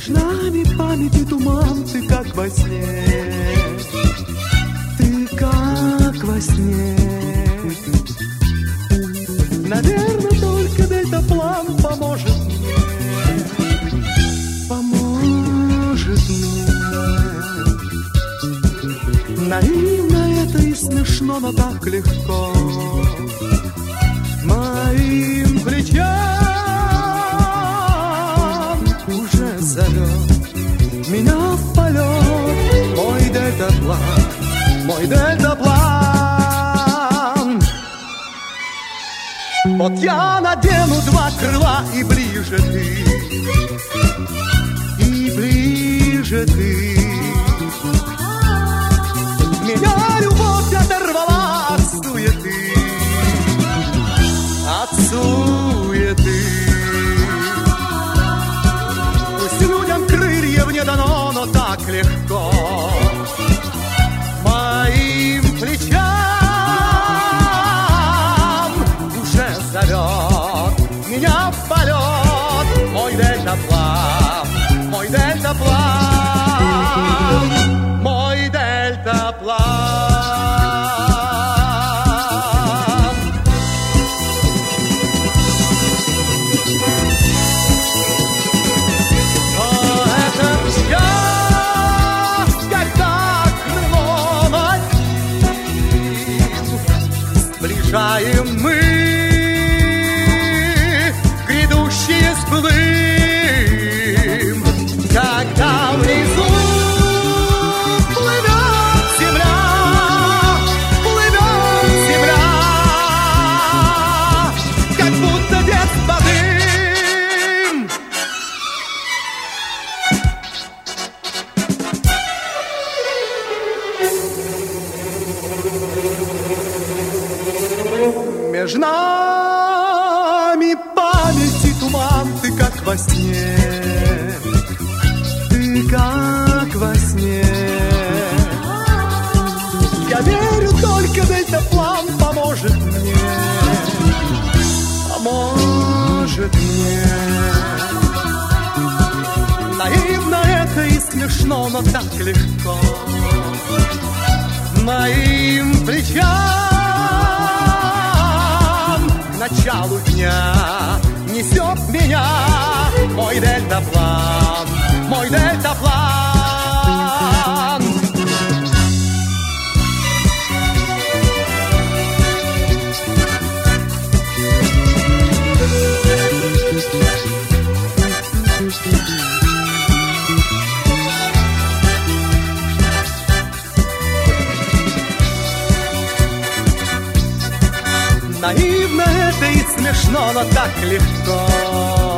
нами памяти туман, ты как во сне, ты как во сне. Наверное, только дельтаплан поможет мне, поможет мне. Наивно это и смешно, но так легко моим плечам уже зовет меня в полет мой дельтаплан, мой дельтаплан. Вот я надену два крыла, и ближе ты, и ближе ты. Меня любовь оторвала от суеты, от суеты. Пусть людям крыльев не дано, но так легко моим плечам уже зовет меня в полет мой дельтаплан, мой дельтаплан, мой дельтаплан. Сближаем мы грядущие сплым, когда внизу плывет земля, как будто детство дым. Между нами памяти туман, ты как во сне, ты как во сне. Я верю, только дельтаплан поможет мне, поможет мне. Наивно это и смешно, но так легко моим плечам к началу дня несет меня мой дельтаплан, мой дельтаплан. Наивно это и смешно, но так легко